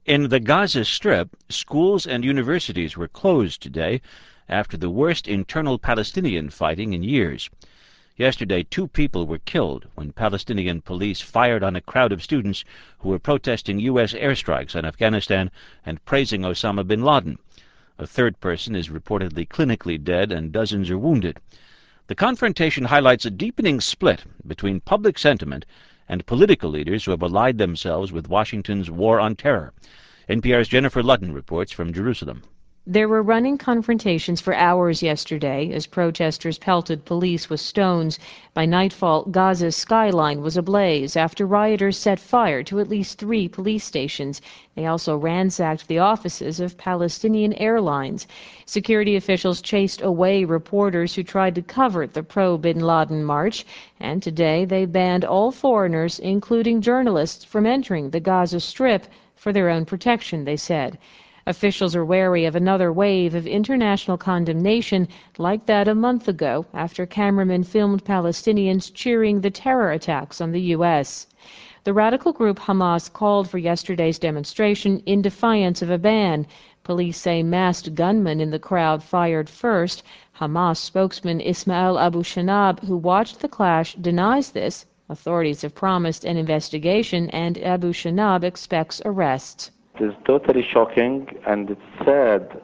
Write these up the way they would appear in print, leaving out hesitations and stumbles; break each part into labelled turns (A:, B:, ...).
A: In the Gaza Strip, schools and universities were closed today after the worst internal Palestinian fighting in years. Yesterday, 2 people were killed when Palestinian police fired on a crowd of students who were protesting U.S. airstrikes on Afghanistan and praising Osama bin Laden. A 3rd person is reportedly clinically dead and dozens are wounded. The confrontation highlights a deepening split between public sentiment and political leaders who have allied themselves with Washington's war on terror. NPR's Jennifer Ludden reports from Jerusalem.
B: There were running confrontations for hours yesterday as protesters pelted police with stones. By nightfall, Gaza's skyline was ablaze after rioters set fire to at least 3 police stations. They also ransacked the offices of Palestinian Airlines. Security officials chased away reporters who tried to cover the pro-Bin Laden march. And today they banned all foreigners, including journalists, from entering the Gaza Strip for their own protection, they said. Officials are wary of another wave of international condemnation like that a month ago after cameramen filmed Palestinians cheering the terror attacks on the U.S. The radical group Hamas called for yesterday's demonstration in defiance of a ban. Police say masked gunmen in the crowd fired first. Hamas spokesman Ismail Abu Shanab, who watched the clash, denies this. Authorities have promised an investigation, and Abu Shanab expects arrests.
C: It is totally shocking, and it's sad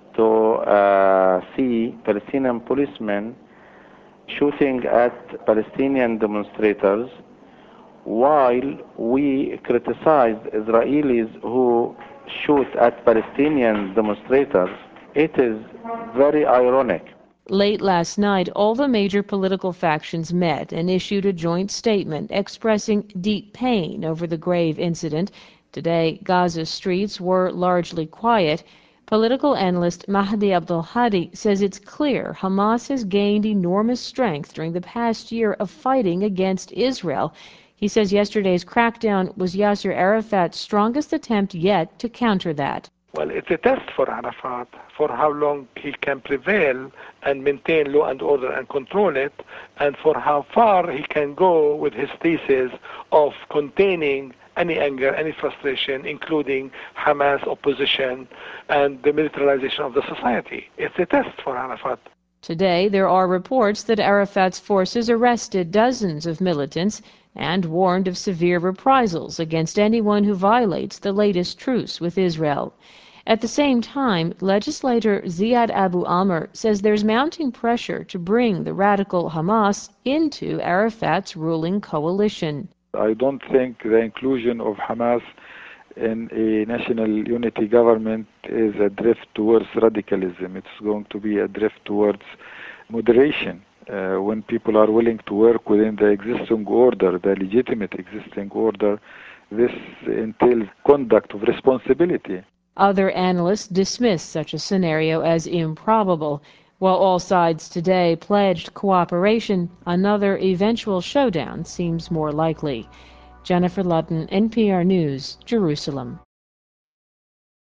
C: to see Palestinian policemen shooting at Palestinian demonstrators while we criticize Israelis who shoot at Palestinian demonstrators. It is very ironic.
B: Late last night, all the major political factions met and issued a joint statement expressing deep pain over the grave incident. Today, Gaza's streets were largely quiet. Political analyst Mahdi Abdul-Hadi says it's clear Hamas has gained enormous strength during the past year of fighting against Israel. He says yesterday's crackdown was Yasser Arafat's strongest attempt yet to counter that.
D: Well, it's a test for Arafat for how long he can prevail and maintain law and order and control it, and for how far he can go with his thesis of containing any anger, any frustration, including Hamas opposition and the militarization of the society. It's a test for Arafat.
B: Today, there are reports that Arafat's forces arrested dozens of militants and warned of severe reprisals against anyone who violates the latest truce with Israel. At the same time, legislator Ziad Abu Amr says there's mounting pressure to bring the radical Hamas into Arafat's ruling coalition.
E: I don't think the inclusion of Hamas in a national unity government is a drift towards radicalism. It's going to be a drift towards moderation. When people are willing to work within the existing order, the legitimate existing order, this entails conduct of responsibility.
B: Other analysts dismiss such a scenario as improbable. While all sides today pledged cooperation, another eventual showdown seems more likely. Jennifer Ludden, NPR News, Jerusalem.